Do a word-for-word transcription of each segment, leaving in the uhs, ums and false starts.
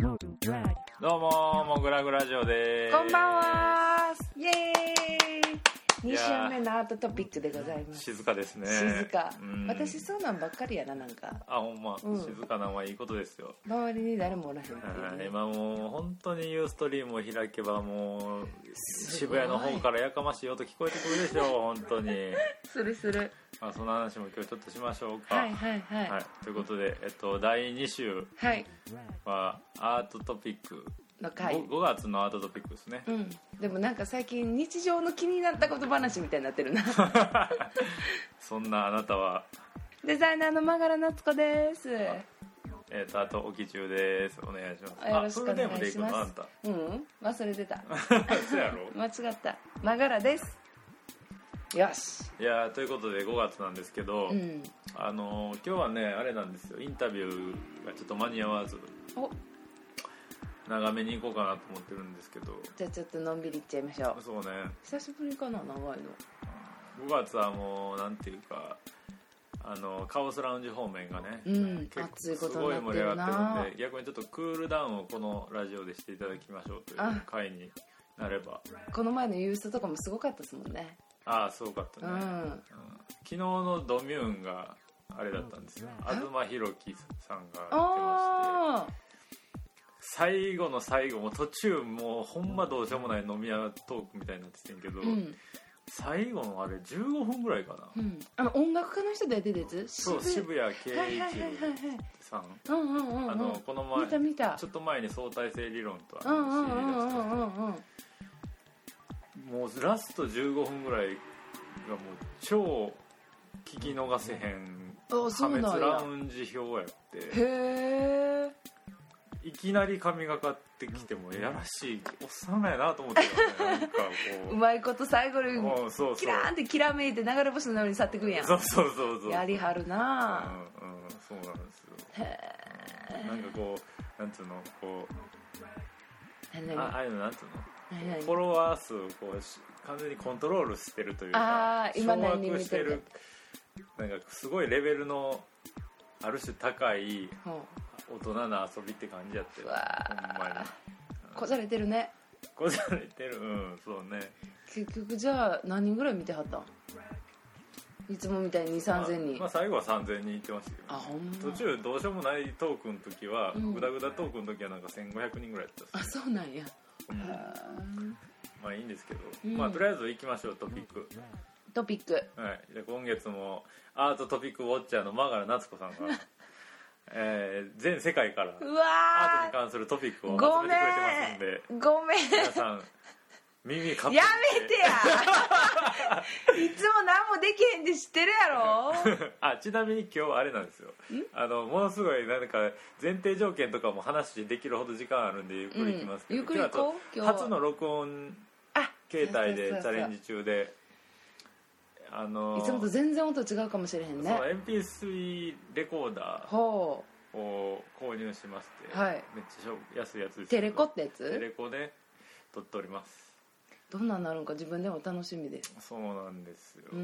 どうももぐらぐラジオでーす。 こんばんはー。イエーイ。に週目のアートトピックでございます。 静かですね。 静か、 うん、 私そうなんばっかりやな。なんかあ、ほんま、うん、静かなんはいいことですよ。 周りに誰もおらへんっていう、ね、 今もう本当にユーストリームを開けばもう渋谷の方からやかましい音聞こえてくるでしょ本当にするする。 まあ、その話も今日ちょっとしましょうか。 はいはいはい、 はい、ということで、えっと、だいに週はアートトピックの回 5, ごがつのアートトピックですね、 うん、でもなんか最近日常の気になったこと話みたいになってるなそんなあなたは。 デザイナーのマガラ夏子です。 えー、とあと沖中です。お願いします。 よろしくお願いします。 あ、あんたうん忘れてたそうやろ間違った。マガラです。よし。 いやということでごがつなんですけど、うん、あの今日はねあれなんですよ、インタビューがちょっと間に合わずお長めに行こうかなと思ってるんですけど、 じゃあちょっとのんびりいっちゃいましょう。 そうね、 久しぶりかな長いの。 ごがつはもうなんていうかあのカオスラウンジ方面がね、 うん、熱いことになってるな。すごい盛り上がってるんで、 逆にちょっとクールダウンをこのラジオでしていただきましょうという回になれば。 この前のユーストとかもすごかったですもんね。 ああすごかったね、うんうん、昨日のドミューンがあれだったんですよ、東博樹さんがやってまして、最後の最後も途中もうほんまどうしようもない飲み屋トークみたいになってたんけど、うん、最後のあれじゅうごふんぐらいかな、うん、 あの音楽家の人で出てるやつ、 そう渋谷圭一さん、あのこの前見た見たちょっと前に相対性理論とあの シーディー 出した人、もうラストじゅうごふんぐらいがもう超聞き逃せへん破滅ラウンジ表やって、 へいきなり神がかってきてもやらしいおっさんやなと思ってた、ね、なんかこううまいこと最後にキラーンってきらめいて流れ星のように去ってくんやん。 そうそうそうそう、 やりはるな、 うんうん、そうなんですよ。へえ、なんかこうなんつうのこう あ, ああいうのなんつうのフォロワー数をこう完全にコントロールしてるというか、 あ今何人見てる、 なんかすごいレベルのある種高い大人な遊びって感じやってる。 わほんまにこじゃれてるね。 こじゃれてる、うんそうね。 結局じゃあ何人ぐらい見てはったん？いつもみたいににせんさんぜんにん、 まあ、まあ最後はさんぜんにんいってましたけど、 あほんま途中どうしようもないトークの時は、うん、グダグダトークの時はなんかせんごひゃくにんぐらいやったっす。 あそうなんや、 うん、まあいいんですけど、うん、まあとりあえず行きましょう。トピックトピック、 はい、で今月もアートトピックウォッチャーのマガラ夏子さんがえー、全世界からアートに関するトピックを集めてくれてますんで、 ごめん皆さん耳かっやめてやいつも何もできへんって知ってるやろあちなみに今日あれなんですよ、あのものすごいなんか前提条件とかも話できるほど時間あるんでゆっくりいきますけど、うん、 ゆっくり行こう。 今日は初の録音携帯でチャレンジ中で、あのー、 いつもと全然音違うかもしれへんね。 そう エムピースリー レコーダーを購入しまして、 はい、 めっちゃ安いやつです。 テレコってやつ？ テレコで撮っております。 どんなんなるんか自分でも楽しみです。 そうなんですよ、うん、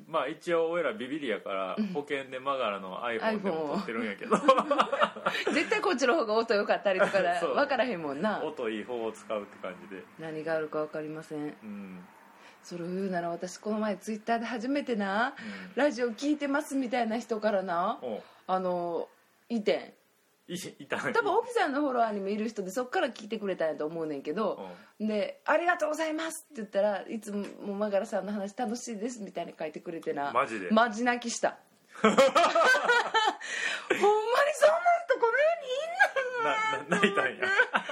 まあ一応俺らビビリやから保険でマガラの iPhone でも撮ってるんやけど絶対こっちの方が音良かったりとかで分からへんもんな。 音いい方を使うって感じで何があるか分かりません、 うん、 それを言うなら私この前ツイッターで初めてな、うん、ラジオ聞いてますみたいな人からなあの意見いいた多分オフィさんのフォロワーにもいる人でそっから聞いてくれたんやと思うねんけど、うん、でありがとうございますって言ったらいつもマガラさんの話楽しいですみたいに書いてくれてな、 マジでマジ泣きしたほんまにそんな人この世にいんの？なな泣いたんやありがと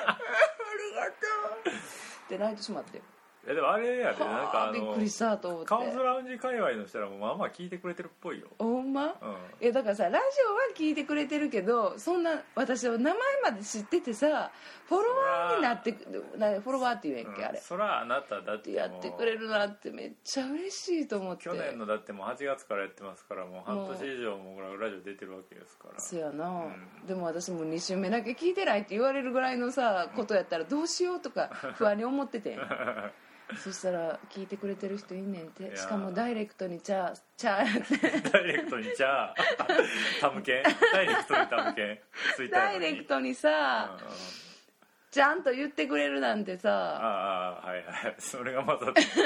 うって泣いてしまって。 いやでもあれやで、なんかあのびっくりしたと思って。 カオスラウンジ界隈の人らもまあまあ聞いてくれてるっぽいよ。 ほんま、うん、いやだからさラジオは聞いてくれてるけどそんな私は名前まで知っててさフォロワーになってなフォロワーって言うんやっけ、うん、あれそらあなただってやってくれるなってめっちゃ嬉しいと思って。 去年のだってもうはちがつからやってますからもう半年以上もラジオ出てるわけですから。 そうやな、うん、でも私もに週目だけ聞いてないって言われるぐらいのさことやったらどうしようとか不安に思っててそしたら聞いてくれてる人いんねんて。しかもダイレクトにチャーチャーダイレクトにチャータムケンダイレクトにタムケンダイレクトにさ、 ちゃんと言ってくれるなんてさ、 ああはいはいそれがまた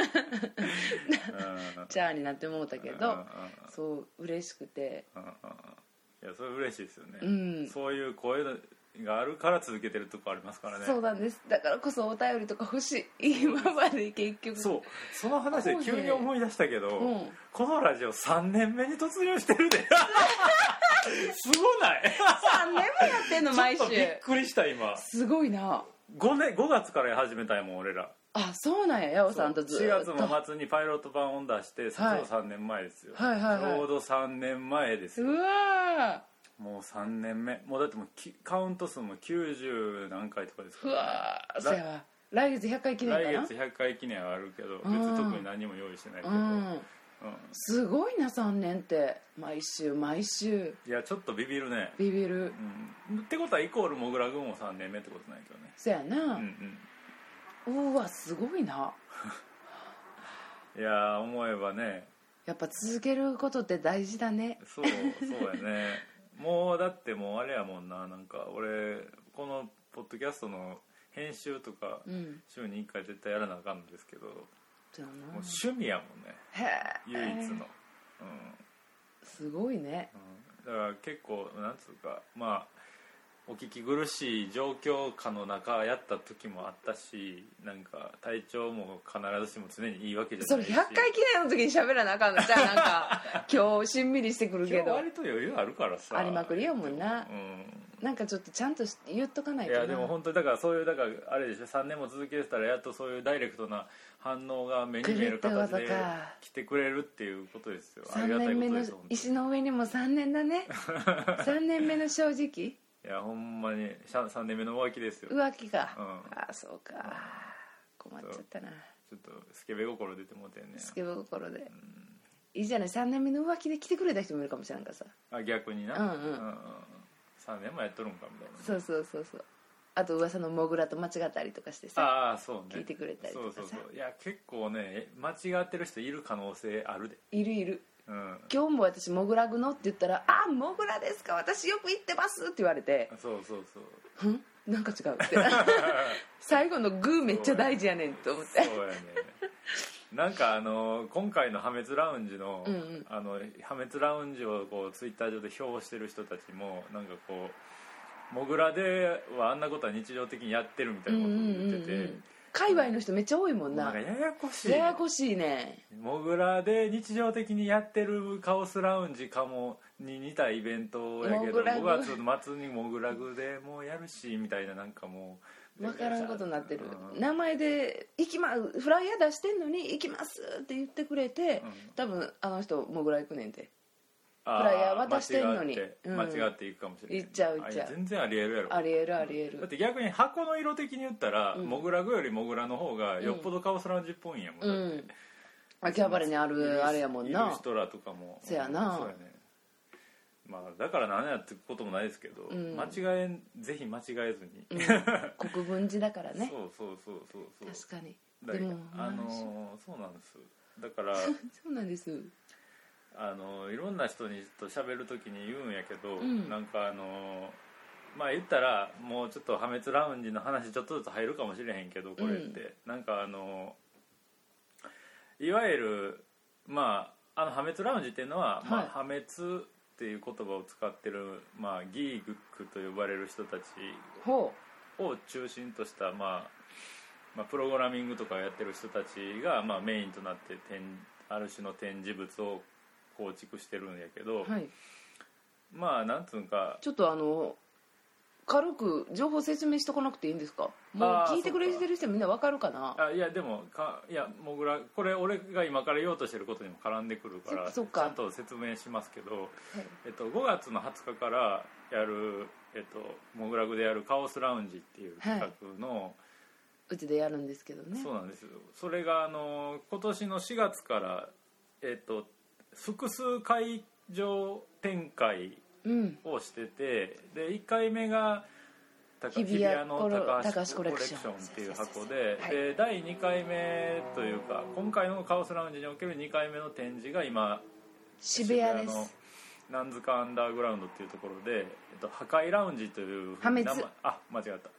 チャーになってもうたけど、そう嬉しくて、 いやそれ嬉しいですよね、 うん、 そういう声があるから続けてるとこありますからね。 そうなんです。だからこそお便りとか欲しい。今まで結局そうその話で急に思い出したけど、 うん、 このラジオさんねんめに突入してるですごないさんねんもやってんの毎週。 ちょっとびっくりした今。 すごいな。 5, 年ごがつから始めたんやもん俺ら。 あ、そうなんや。ヤオさんとずっとしがつの末にパイロット版を出して、はい、さんねんまえですよ、 はいはいはい、 ちょうどさんねんまえですよ。 うわもうさんねんめ、もうだってもうカウント数もきゅうじゅう何回とかですから、ね、うわー、そうやわ。来月ひゃっかい記念かな。 来月ひゃっかい記念はあるけど、別に特に何も用意してないけど、うんうん、 すごいなさんねんって。毎週毎週。 いやちょっとビビるね。 ビビる、 うん、ってことはイコールモグラ軍もさんねんめってことないけどね。 そうやな、うんうん、うわすごいな。 いや思えばね、 やっぱ続けることって大事だね。 そうそうやねもうだってもうあれやもんな、なんか俺このポッドキャストの編集とか週にいっかい絶対やらなあかんんですけど、うん、もう趣味やもんね、唯一の、うん、 すごいね、 うん、だから結構なんつうか、まあお聞き苦しい状況下の中やった時もあったし、なんか体調も必ずしも常にいいわけじゃないし、 それひゃっかい記念の時に喋らなあかんのじゃあなんか今日しんみりしてくるけど、 今日割と余裕あるからさ、 ありまくりやもんな、うん、なんかちょっとちゃんと言っとかないとな。 いやでも本当にだからそういうだからあれでしょ、さんねんも続けてたらやっとそういうダイレクトな反応が目に見える形で来てくれるっていうことですよ。 さんねんめの石の上にもさんねんだねさんねんめの正直、 いやほんまにさんねんめの浮気ですよ。 浮気か、うん、ああそうか、うん、困っちゃったな。 ちょっとスケベ心出てもうてんね。 スケベ心で、うん、いいじゃない、さんねんめの浮気で来てくれた人もいるかもしれんからさ。 あ逆にな、うんうん、うんうん、さんねんもやっとるんかみたいな、ね、 そうそうそうそう。あと噂のモグラと間違ったりとかしてさ、 ああそう、ね、 聞いてくれたりとかさ。 そうそうそう、いや結構ね間違ってる人いる可能性あるで。 いるいる、 うん、 今日も私モグラグのって言ったら、あモグラですか私よく行ってますって言われて、 そうそうそう、 んなんか違うって最後のグーめっちゃ大事やねんと思って。 そうやねなんかあの今回の破滅ラウンジの、うんうん、あの破滅ラウンジをこうツイッター上で評してる人たちもなんかこうモグラではあんなことは日常的にやってるみたいなことを言ってて、うんうんうんうん、 界隈の人めっちゃ多いもんな。 なんかややこしいややこしいね。 モグラで日常的にやってるカオスラウンジかもに似たイベントやけどごがつの末にモグラグでもうやるしみたいな、なんかもう分からんことになってる、うん、名前で行きまフライヤー出してんのに行きますって言ってくれて、うん、多分あの人モグラ行くねんて。フライヤー渡してんのに間違って、うん、間違っていくかもしれない。 行っちゃう行っちゃう。 全然ありえるやろ。 ありえるありえる。 だって逆に箱の色的に言ったら、うん、モグラグよりモグラの方がよっぽどカオスラウンジっぽいんやもん、だって、うん、 秋葉原にあるあれやもんな。 イルストラとかもそやな、 そうやね。まあだから何やってこともないですけど、うん、間違えぜひ間違えずに、 うん、国分寺だからねそうそうそうそうそう確かに。 でもあのー、そうなんです。だからそうなんです。 あのいろんな人にと喋る時に言うんやけど、うん、なんかあのまあ言ったらもうちょっと破滅ラウンジの話ちょっとずつ入るかもしれへんけど、これって、うん、なんかあのいわゆるまああの破滅ラウンジっていうのは、はい、まあ、破滅っていう言葉を使ってる、まあ、ギークと呼ばれる人たちを中心とした、まあまあ、プログラミングとかやってる人たちが、まあ、メインとなってある種の展示物を構築してるんやけど、はい、まあなんつうんかちょっとあの軽く情報説明しとかなくていいんですか？もう聞いてくれてる人みんなわかるかな。 あいやでもかいやモグラこれ俺が今から言おうとしてることにも絡んでくるからちゃんと説明しますけど、はい、えっと、ごがつのはつかからやる、えっと、モグラグでやるカオスラウンジっていう企画の、はい、 うちでやるんですけどね。 そうなんですよ。それがあの今年のしがつから、えっと、複数会場展開をしてて、うん、でいっかいめが日比谷の高橋コレクションっていう箱で、はい、でだいにかいめというか今回のカオスラウンジにおけるにかいめの展示が今渋谷です。 のなんづかアンダーグラウンドっていうところで、えっと、破壊ラウンジという破滅あ間違った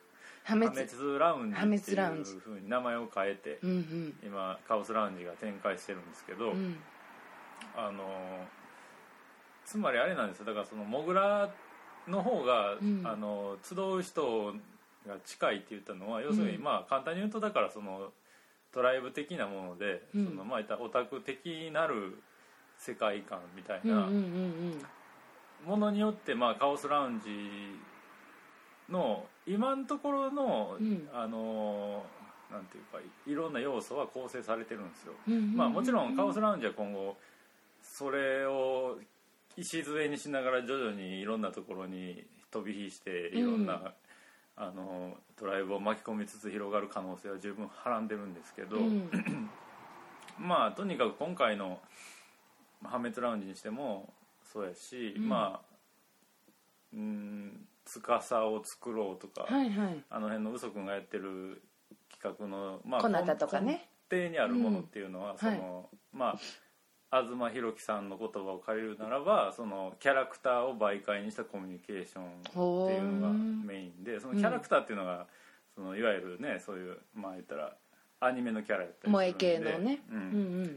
破滅ラウンジっていうふうに名前を変えて、 うんうん、 今カオスラウンジが展開してるんですけど、うん、あのつまりあれなんですよ。だからそのモグラの方が、うん、あの集う人が近いって言ったのは、要するにまあ簡単に言うとだからそのトライブ的なもので、うん、そのまあオタク的なる世界観みたいなものによって、まあカオスラウンジの今のところの、うん、あのなんていうかいろんな要素は構成されてるんですよ、うんうんうんうん、まあもちろんカオスラウンジは今後それを礎にしながら徐々にいろんなところに飛び火していろんな、うん、あのトライブを巻き込みつつ広がる可能性は十分はらんでるんですけど、うん、まあとにかく今回の破滅ラウンジにしてもそうやし、うん、まあうん司を作ろうとか、はいはい、あの辺の嘘くんがやってる企画の、まあ、 こなたとかね、 根底にあるものっていうのは、うん、その、はい、まあ東博樹さんの言葉を借りるならばそのキャラクターを媒介にしたコミュニケーションっていうのがメインで、そのキャラクターっていうのが、うん、そのいわゆるねそういうまあ言ったらアニメのキャラやったりするんで、 萌え系のね、 うんうんうん、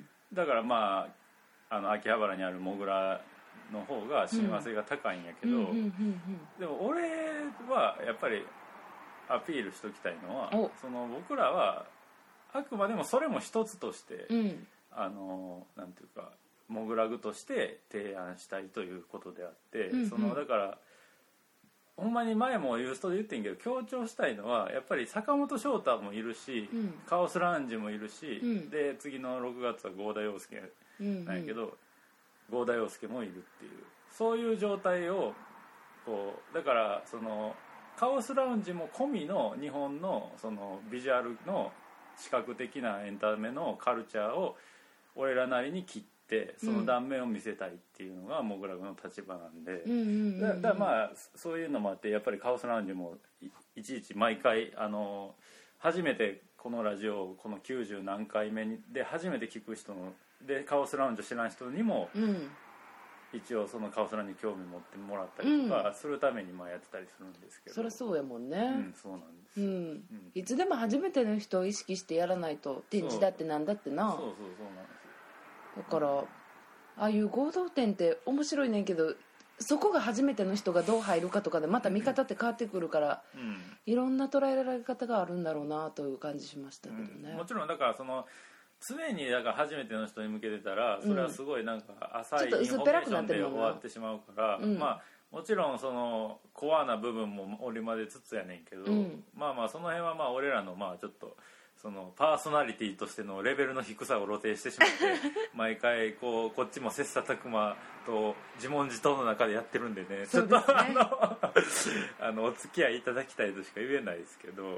だからまああの秋葉原にあるモグラの方が親和性が高いんやけど、うんうんうんうん、でも俺はやっぱりアピールしときたいのはその僕らはあくまでもそれも一つとして、うん、あのなんていうかモグラグとして提案したいということであって、うんうん、そのだからほんまに前もユーストで言ってんけど強調したいのはやっぱり坂本翔太もいるし、うん、カオスラウンジもいるし、うん、で次のろくがつは郷田洋介なんやけど、うんうん、郷田洋介もいるっていうそういう状態をこうだからそのカオスラウンジも込みの日本のそのビジュアルの視覚的なエンタメのカルチャーを俺らなりに切ってその断面を見せたいっていうのがモグラグの立場なんで、うんうんうんうん、だ, だまあそういうのもあってやっぱりカオスラウンジも い, いちいち毎回あの初めてこのラジオこのきゅうじゅう何回目で初めて聞く人のでカオスラウンジを知らん人にも、うん、一応そのカオスラウンジに興味持ってもらったりとかするためにまあやってたりするんですけど、 そりゃそうやもんね、 うん、そうなんです、うんうん、 いつでも初めての人を意識してやらないと展示だってなんだってな。 そうそうそうそうなんですだからああいう合同展って面白いねんけどそこが初めての人がどう入るかとかでまた見方って変わってくるから、うん、いろんな捉えられ方があるんだろうなという感じしましたけどね、 うん、もちろんだからその常にだから初めての人に向けてたらそれはすごいなんか浅いインフォメーションで終わってしまうから、うん、まあもちろんそのコアな部分も織り交ぜつつやねんけど、うん、まあまあその辺はまあ俺らのまあちょっとそのパーソナリティとしてのレベルの低さを露呈してしまって毎回こうこっちも切磋琢磨と自問自答の中でやってるんでね、ちょっとあのあのお付き合いいただきたいとしか言えないですけど、うん、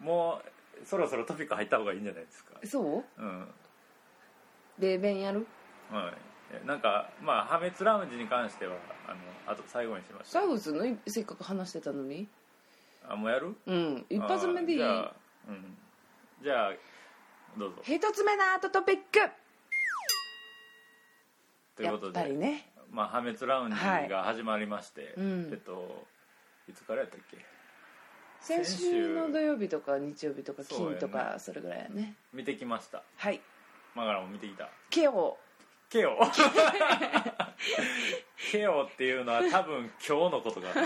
もうそろそろトピック入った方がいいんじゃないですか。 そう、うん、ベーベンやる、 はい、なんかまあ破滅ラウンジに関してはあのあと最後にしました。 最後すのせっかく話してたのに。 あもうやる？ うん一発目でいい。 じゃあ、うん、じゃあどうぞ。 一つ目のアートトピックということでやっぱりね、 まあ、破滅ラウンジが始まりまして、はいうん、えっといつからやったっけ。 先週の土曜日とか日曜日とか金とかそれぐらいやね。 見てきました。 はい。 マガラも見てきた。 ケオケオケオっていうのは多分今日のことかな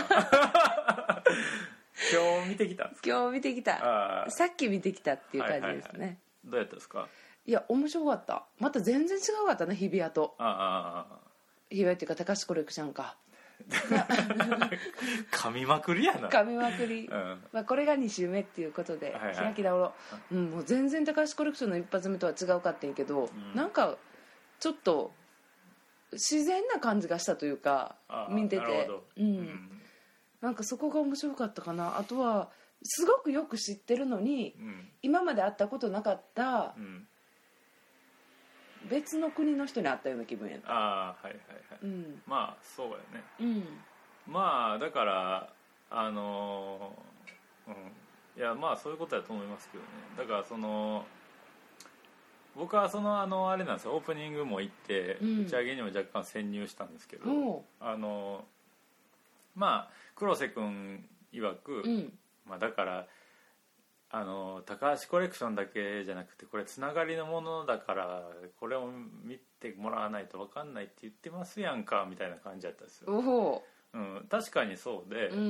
今日見てきたんですか。 今日見てきた。さっき見てきたっていう感じですね、はいはいはい、 どうやったですか。 いや面白かった。また全然違うかったね日比谷と。ああ日比谷っていうか高橋コレクションか噛みまくりやな。 噛みまくり、うんまあ、これがに週目っていうことで、はいはい、開き直ろう、うん、もう全然高橋コレクションの一発目とは違うかってんけど、うん、なんかちょっと自然な感じがしたというか見てて、うんうん、なんかそこが面白かったかな。あとはすごくよく知ってるのに、うん、今まで会ったことなかった、うん別の国の人に会ったような気分やった。 ああはいはいはい、うん、まあそうやね、うん、まあだからあのー、うんいやまあそういうことだと思いますけどね。だからその僕はそのあのあれなんですよオープニングも行って、うん、打ち上げにも若干潜入したんですけど、あのまあ黒瀬君曰く、うん、 まあ、だからあの高橋コレクションだけじゃなくてこれつながりのものだからこれを見てもらわないと分かんないって言ってますやんかみたいな感じだったんですよ。 お、 うん、確かにそうで、 うんうん、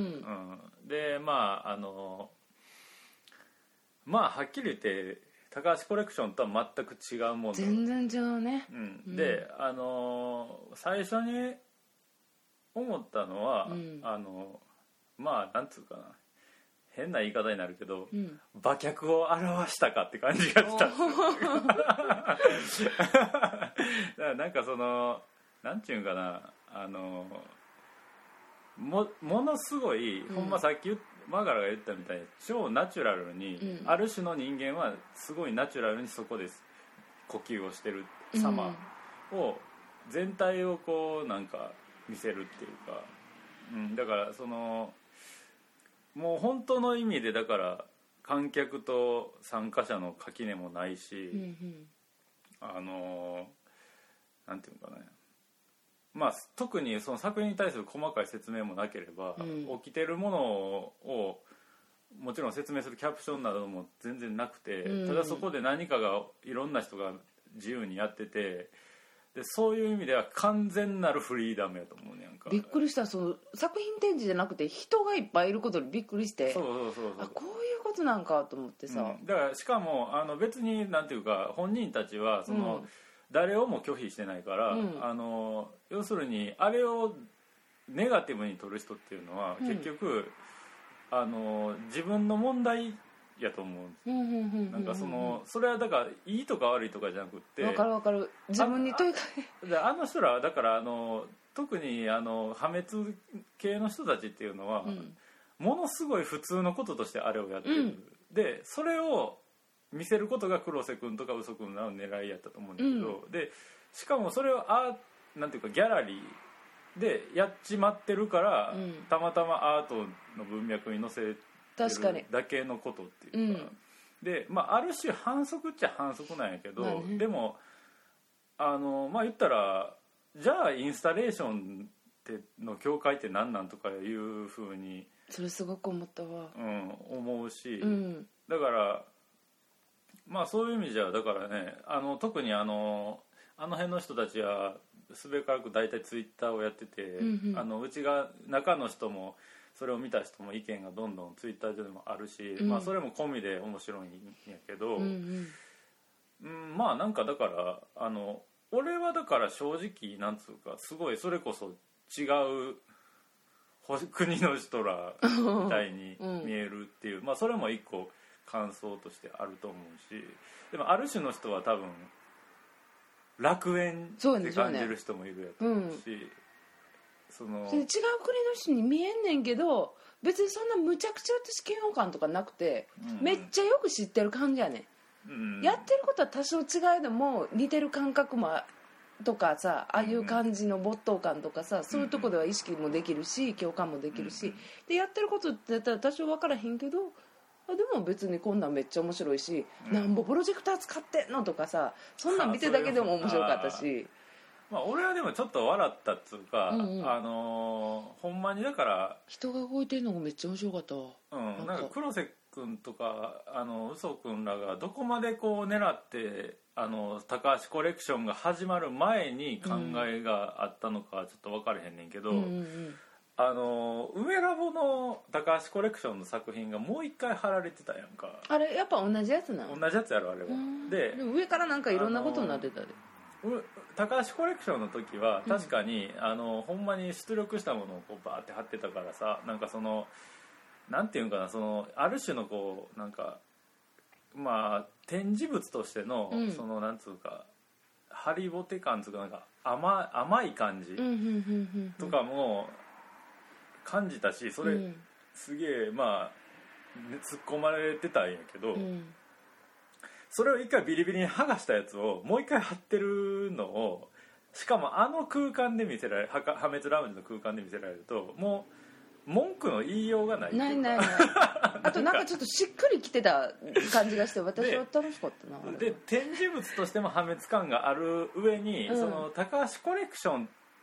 でまああのまあはっきり言って高橋コレクションとは全く違うもの全然違うね、 うん、で、うん、あの最初に思ったのは、うん、あのまあなんつうかな変な言い方になるけど、うん、馬脚を表したかって感じがしたんですよだからなんかそのなんていうんかなあの も, ものすごい、うん、ほんまさっきマガラが言ったみたいに超ナチュラルに、うん、ある種の人間はすごいナチュラルにそこで呼吸をしてる様を、うん、全体をこうなんか見せるっていうか、うん、だからそのもう本当の意味でだから観客と参加者の垣根もないし、うんうん、あのなんていうのかな、まあ特にその作品に対する細かい説明もなければ、うん、起きてるものをもちろん説明するキャプションなども全然なくて、うん、ただそこで何かがいろんな人が自由にやっててでそういう意味では完全なるフリーダムやと思うねやんか。 びっくりした。その作品展示じゃなくて人がいっぱいいることにびっくりして、 そうそうそうそう、 あこういうことなんかと思ってさ、 うん、だからしかもあの別になんていうか本人たちはその、うん、誰をも拒否してないから、うん、あの要するにあれをネガティブに取る人っていうのは、うん、結局あの自分の問題やと思う。なんかそのそれはだからいいとか悪いとかじゃなくて、 分かる分かる、自分に問いかけあ, あの人らはだからあの特にあの破滅系の人たちっていうのは、うん、ものすごい普通のこととしてあれをやってる、うん、でそれを見せることが黒瀬君とか嘘君の狙いやったと思うんだけど、うん、でしかもそれをあなんていうかギャラリーでやっちまってるから、うん、たまたまアートの文脈に載せてだけのことっていうか、うん、で、まあ、ある種反則っちゃ反則なんやけど、まあね、でもあのまあ言ったらじゃあインスタレーションっての境界って何なんとかいうふうにそれすごく思ったわ、 うん、思うし、 うん、 だからまあそういう意味じゃだからねあの特にあのあの辺の人たちはすべからく大体ツイッターをやってて、うんうん、あのうちが中の人もそれを見た人も意見がどんどんツイッター上でもあるし、うん、まあそれも込みで面白いんやけど、うんうん、まあなんかだからあの俺はだから正直なんつうかすごいそれこそ違う国の人らみたいに見えるっていう、うん、まあそれも一個感想としてあると思うし、でもある種の人は多分楽園って感じる人もいるやと思うし、その違う国の人に見えんねんけど別にそんなむちゃくちゃ私嫌悪感とかなくて、うん、めっちゃよく知ってる感じやねん、うん、やってることは多少違いでも似てる感覚もとかさああいう感じの没頭感とかさ、うん、そういうとこでは意識もできるし共感もできるし、うん、でやってることってやったら多少分からへんけどあでも別にこんなんめっちゃ面白いし、うん、なんぼプロジェクター使ってんのとかさそんなん見てるだけでも面白かったしまあ、俺はでもちょっと笑ったっつうか、うんうん、あのー、ほんまにだから人が動いてるのがめっちゃ面白かったわ、 うん、なんか黒瀬君とかあの嘘君らがどこまでこう狙ってあの高橋コレクションが始まる前に考えがあったのかちょっと分からへんねんけど、うんうんうん、あの梅ラボの高橋コレクションの作品がもう一回貼られてたやんか。 あれやっぱ同じやつなの？ 同じやつやろあれは。で、 で上からなんかいろんなことになってたで。 高橋コレクションの時は確かに、うん、あのほんまに出力したものをこうバーって貼ってたからさ、なんかそのなんていうんかな、そのある種のこうなんかまあ展示物としての、うん、そのなんつうかハリボテ感つうかなんか 甘, 甘い感じとかも感じたし、それ、うん、すげえまあ突っ込まれてたんやけど、うん、それを一回ビリビリに剥がしたやつをもう一回貼ってるのを、しかもあの空間で見せられる、破滅ラウンジの空間で見せられるともう文句の言いようがない。 ないないないあとなんかちょっとしっくりきてた感じがして私は楽しかったな。 で展示物としても破滅感がある上に、うん、その高橋コレクションって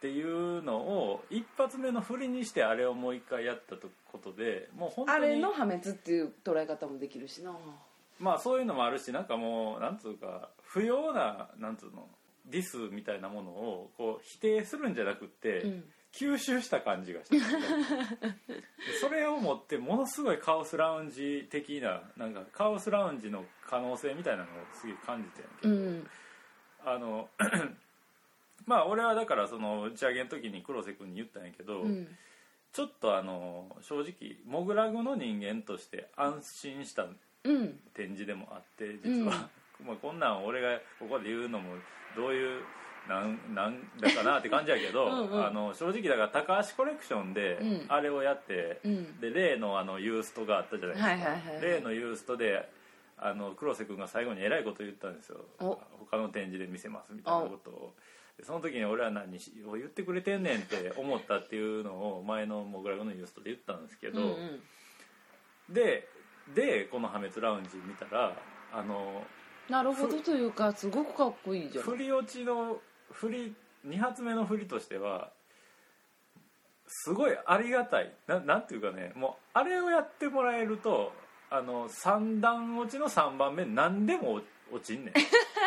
っていうのを一発目の振りにしてあれをもう一回やったことでもう本当にあれの破滅っていう捉え方もできるしな。 まあそういうのもあるし、なんかもうなんつうか不要ななんつうのディスみたいなものをこう否定するんじゃなくって、うん、吸収した感じがしてそれをもってものすごいカオスラウンジ的ななんかカオスラウンジの可能性みたいなのをすげえ感じてんやけど、うん、あのまあ俺はだからその打ち上げの時に黒瀬君に言ったんやけど、うん、ちょっとあの正直モグラグの人間として安心した展示でもあって実は、うん、まあこんなん俺がここで言うのもどういうなんなんだかなって感じやけどうん、うん、あの正直だから高橋コレクションであれをやって、うん、で例のあのユーストがあったじゃないですか、はいはいはいはい、例のユーストであの黒瀬君が最後にえらいこと言ったんですよ。他の展示で見せますみたいなことを。その時に俺は何を言ってくれてんねんって思ったっていうのを前のモグラグのユーストで言ったんですけど、うん、うん、ででこの破滅ラウンジ見たらあのなるほどというかすごくかっこいいじゃん。 振り落ちの振りに発目の振りとしてはすごいありがたい な, なんていうかね、もうあれをやってもらえるとあのさん段落ちのさんばんめ何でも落ちんねん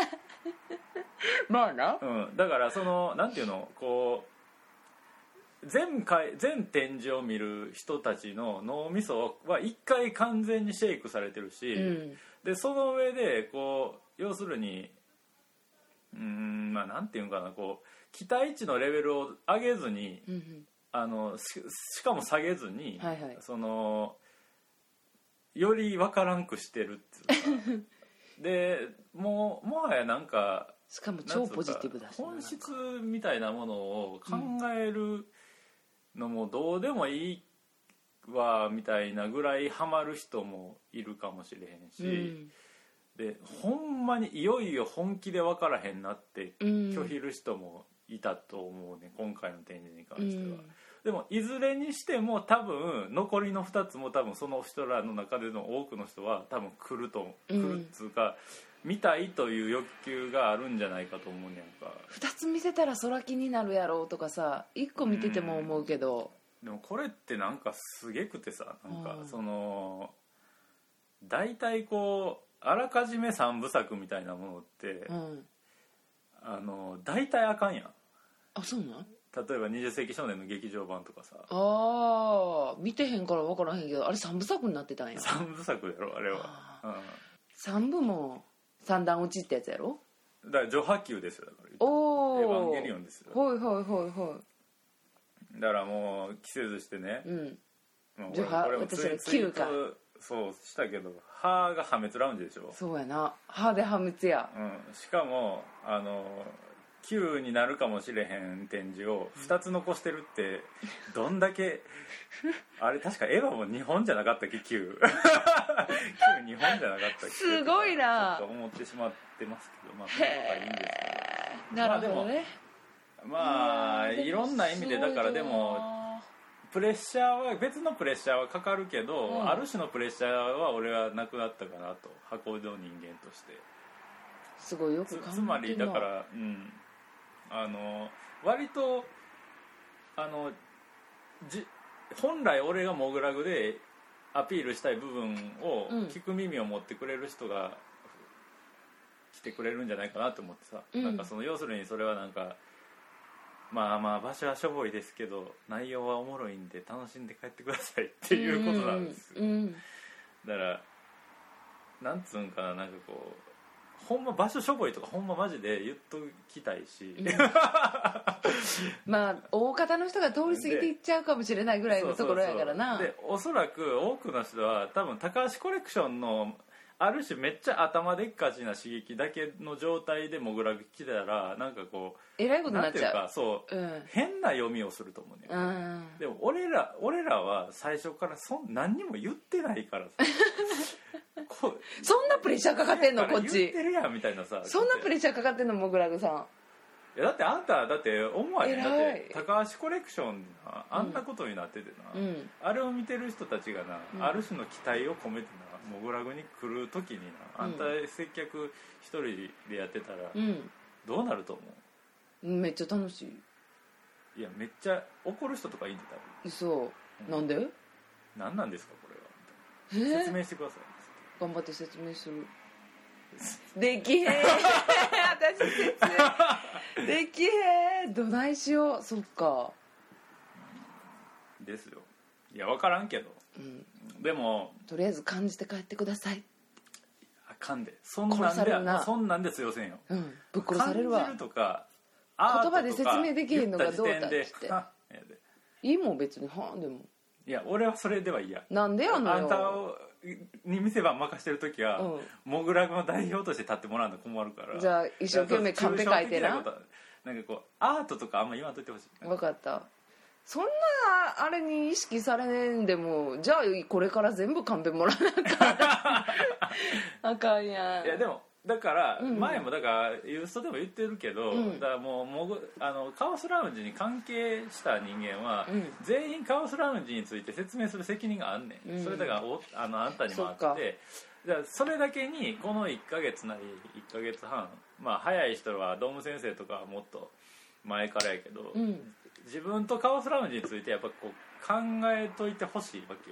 まあな、 うん、だからそのなんていうのこう全回全展示を見る人たちの脳みそは一回完全にシェイクされてるし、うん、でその上でこう要するにうーんまあなんていうのかなこう期待値のレベルを上げずに、うんうん、あの し, しかも下げずに、はいはい、そのより分からんくしてるっていうかでもうもはやなんかしかも超ポジティブだし本質みたいなものを考えるのもどうでもいいわみたいなぐらいハマる人もいるかもしれへんし、うん、でほんまにいよいよ本気で分からへんなって拒否る人もいたと思うね、今回の展示に関しては、うん、でもいずれにしても多分残りのふたつも多分その人らの中での多くの人は多分来ると、うん、来るっつうか見たいという欲求があるんじゃないかと思うねんか。 ふたつ見せたらそら気になるやろうとかさいっこ見てても思うけど、 うん、でもこれってなんかすげくてさなんかその大体こうあらかじめさんぶさくみたいなものって、うん、あの大体あかんやん。 あ、そうなん？ 例えばにじゅっ世紀少年の劇場版とかさああ見てへんから分からへんけどあれさんぶさくになってたんや。 さんぶさくやろあれは。 あ、うん、さんぶも三段落ちってやつやろ。 だから序波球ですよ。だからおエヴァンゲリオンですよ。 はいはいはいはい。 だからもう期せずしてね、うん、 まあ、序波私はきゅうかそうしたけど歯が破滅ラウンジでしょ。 そうやな歯で破滅や、 うん、しかもあのきゅうになるかもしれへん展示をふたつ残してるってどんだけあれ確かエヴァも日本じゃなかったっけきゅう きゅう日本じゃなかったっけすごいなちょっと思ってしまってますけどまあそれはいいんですけどなるほどね。 まあいろんな意味でだからでもプレッシャーは別のプレッシャーはかかるけど、うん、ある種のプレッシャーは俺はなくなったかなと箱の人間としてすごいよく考えてるな。 つ, つまりだからうんあの割とあのじ本来俺がモグラグでアピールしたい部分を聞く耳を持ってくれる人が来てくれるんじゃないかなと思ってさ、うん、なんかその要するにそれはなんかまあまあ場所はしょぼいですけど内容はおもろいんで楽しんで帰ってくださいっていうことなんですよ、うんうん、だからなんつうんかななんかこうほんま場所しょぼいとかほんまマジで言っときたいし、うん、 まあ大方の人が通り過ぎていっちゃうかもしれないぐらいのところやからな。 そうそうそうでおそらく多くの人は多分高橋コレクションのある種めっちゃ頭でっかちな刺激だけの状態でモグラグ来たらなんかこうえらいことになっちゃう。 なんていうかそう、うん、変な読みをすると思うね、 うん、 でも俺ら俺らは最初からそん何にも言ってないからさこそんなプレッシャーかかってんのこっち言ってるやんみたいなさそんなプレッシャーかかってんのモグラグさん。 いやだってあんただって思わへんだって高橋コレクションなあんなことになっててな、うん、あれを見てる人たちがな、うん、ある種の期待を込めてなモグラグに来る時になあんた接客一人でやってたら、うん、どうなると思う？ めっちゃ楽しい。 いやめっちゃ怒る人とかいいんで多分そう、うん、なんで何なんですかこれは、えー、説明してください。 頑張って説明するできへん私説明できへんどないしよう。そっかですよ。いや分からんけど、うん、でもとりあえず感じて帰ってください。 あかんでそんなんでそんなんで強せんよ、 うん、ぶっ殺されるわ。 感じるとか言葉で説明できへんのがどうだっていいもん別に。はんでもいや俺はそれでは嫌。 なんでやのよ。 あんたをに店番任してる時は、うん、モグラグの代表として立ってもらうの困るから。 じゃあ一生懸命カンペ書いてな。 なんかこうアートとかあんま言わんといてほしい。 分かった。そんなあれに意識されねんでもじゃあこれから全部カンペもらわなかったあかんやん。 いやでもだから前もだからユーストでも言ってるけど、うん、だからもうもぐあのカオスラウンジに関係した人間は、うん、全員カオスラウンジについて説明する責任があんねん、うん、それだからおあのあんたにもあって、だからそれだけにこのいっかげつなりいっかげつはん、まあ早い人はドーム先生とかはもっと前からやけど、うん、自分とカオスラウンジについてやっぱこう考えといてほしいわけよ。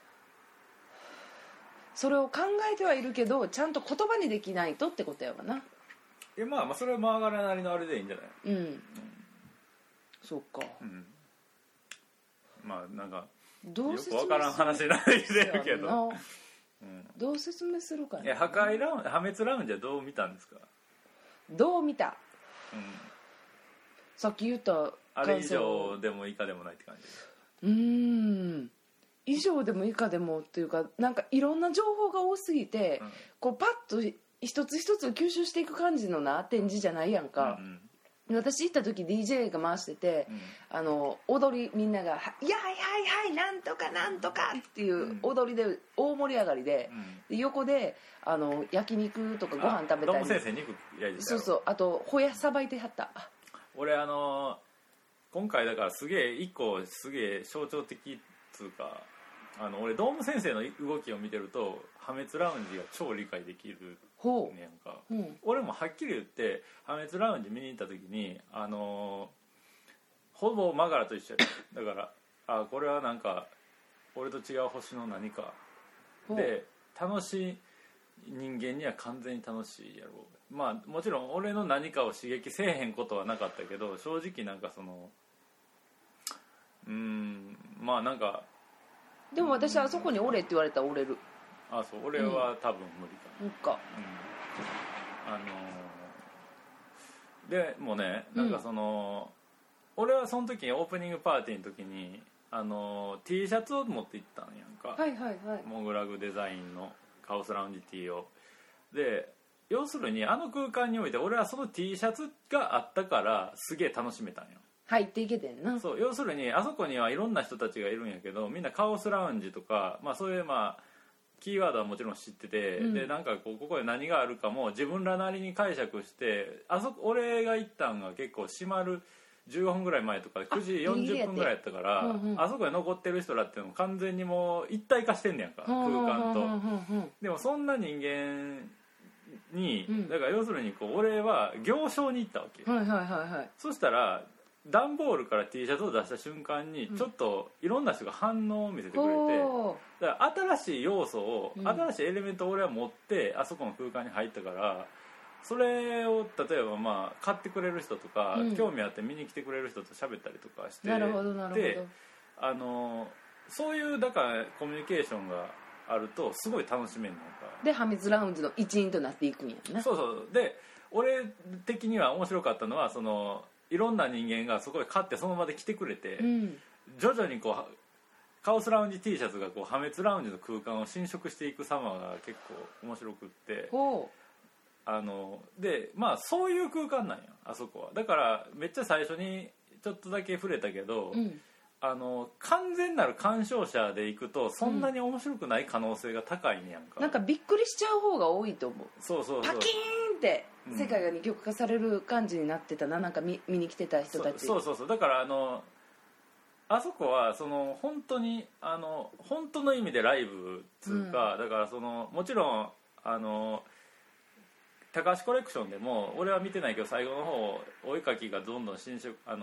それを考えてはいるけどちゃんと言葉にできないとってことやわな。いやまあまあそれは曲がらなりのあれでいいんじゃない。うん、うん、 そうか、うん、 まあなんかよくわからん話になってきてるけど、うん、 どう説明するかね。 え破壊ラウン破滅ラウンジはどう見たんですか。 どう見た、うん、さっき言ったあれ以上でも以下でもないって感じ。 うーん以上でも以下でもっていうかなんかいろんな情報が多すぎて、うん、こうパッと一つ一つ吸収していく感じのな展示じゃないやんか、うんうん、私行った時 ディージェー が回してて、うん、あの踊りみんなが「はいはいはいはいなんとかなんとか」っていう踊りで大盛り上がりで、うん、で横であの焼肉とかご飯食べたり、 どうも先生肉焼いてた。 そうそうあとホヤさばいてはった。 俺あの今回だからすげえ一個すげえ象徴的っつうかあの俺ドーム先生の動きを見てると破滅ラウンジが超理解できるねやんか、うん、俺もはっきり言って破滅ラウンジ見に行った時にあのほぼマガラと一緒やだからあこれはなんか俺と違う星の何かで楽しい人間には完全に楽しいやろう。まあもちろん俺の何かを刺激せえへんことはなかったけど正直なんかそのうーんまあなんかでも私はそこに折れって言われたら折れる。 あそう俺は多分無理かな、 うん、か、 うん、あのー、でもねなんかその、うん、俺はその時にオープニングパーティーの時にあのー、T シャツを持って行ったんやんか、 はいはいはい、 モグラグデザインのカオスラウンジ T をで要するにあの空間において俺はその T シャツがあったからすげえ楽しめたんよ。 入っていけてんな。 そう要するにあそこにはいろんな人たちがいるんやけどみんなカオスラウンジとか、まあ、そういうまあキーワードはもちろん知ってて、うん、でなんかこうここで何があるかも自分らなりに解釈してあそこ俺が行ったんが結構閉まるじゅうごふんぐらい前とかくじよんじゅっぷんぐらいやったから あ,、うんうん、あそこで残ってる人らっていうのも完全にもう一体化してんねやんか、空間と、でもそんな人間に、うん、だから要するにこう俺は行商に行ったわけ、 はいはいはいはい、 そしたら段ボールから T シャツを出した瞬間にちょっといろんな人が反応を見せてくれて、うん、だから新しい要素を、うん、新しいエレメントを俺は持ってあそこの空間に入ったからそれを例えばまあ買ってくれる人とか、うん、興味あって見に来てくれる人と喋ったりとかして、 なるほどなるほど、であのそういうだからコミュニケーションがあるとすごい楽しめるのかで破滅ラウンジの一員となっていくんやな。 そうそうで俺的には面白かったのはそのいろんな人間がそこで買ってその場で来てくれて、うん、徐々にこうカオスラウンジ T シャツがこう破滅ラウンジの空間を侵食していく様が結構面白くってあのでまあそういう空間なんやあそこは。だからめっちゃ最初にちょっとだけ触れたけど、うん、あの完全なる鑑賞者で行くとそんなに面白くない可能性が高いねやんか、 うん、なんかびっくりしちゃう方が多いと思う。 そうそうそうパキーンって世界が二極化される感じになってたな、なんか 見, 見に来てた人たち。 そうそうそうだからあのあそこはその本当にあの本当の意味でライブつうか、うん、だからそのもちろんあの高橋コレクションでも俺は見てないけど最後の方お絵かきがどんどん侵食あの